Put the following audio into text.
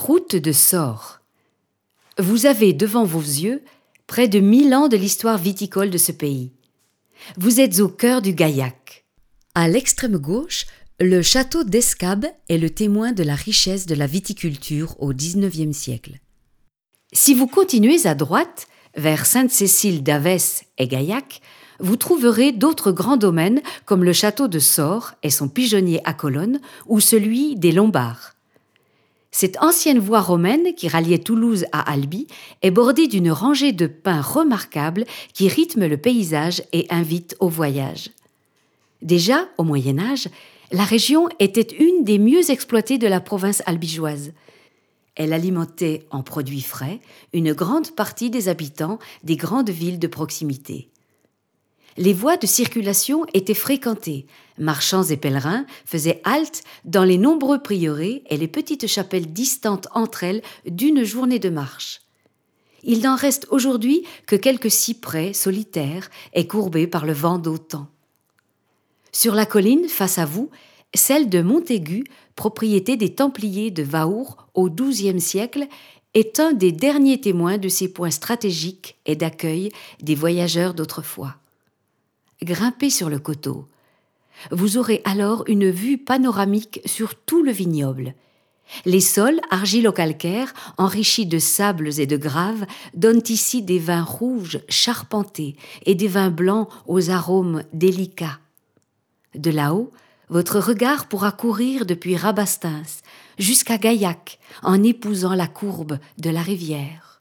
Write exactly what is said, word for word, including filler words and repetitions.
route de Sort. Vous avez devant vos yeux près de mille ans de l'histoire viticole de ce pays. Vous êtes au cœur du Gaillac. À l'extrême gauche, le château d'Escabes est le témoin de la richesse de la viticulture au dix-neuvième siècle. Si vous continuez à droite, vers Sainte-Cécile d'Avès et Gaillac, vous trouverez d'autres grands domaines comme le château de Sort et son pigeonnier à colonnes ou celui des Lombards. Cette ancienne voie romaine qui ralliait Toulouse à Albi est bordée d'une rangée de pins remarquables qui rythment le paysage et invitent au voyage. Déjà, au Moyen Âge, la région était une des mieux exploitées de la province albigeoise. Elle alimentait en produits frais une grande partie des habitants des grandes villes de proximité. Les voies de circulation étaient fréquentées. Marchands et pèlerins faisaient halte dans les nombreux prieurés et les petites chapelles distantes entre elles d'une journée de marche. Il n'en reste aujourd'hui que quelques cyprès solitaires et courbés par le vent d'automne. Sur la colline, face à vous, celle de Montaigu, propriété des Templiers de Vaour au douzième siècle, est un des derniers témoins de ces points stratégiques et d'accueil des voyageurs d'autrefois. Grimpez sur le coteau. Vous aurez alors une vue panoramique sur tout le vignoble. Les sols argilo-calcaires, enrichis de sables et de graves, donnent ici des vins rouges charpentés et des vins blancs aux arômes délicats. De là-haut, votre regard pourra courir depuis Rabastens jusqu'à Gaillac en épousant la courbe de la rivière.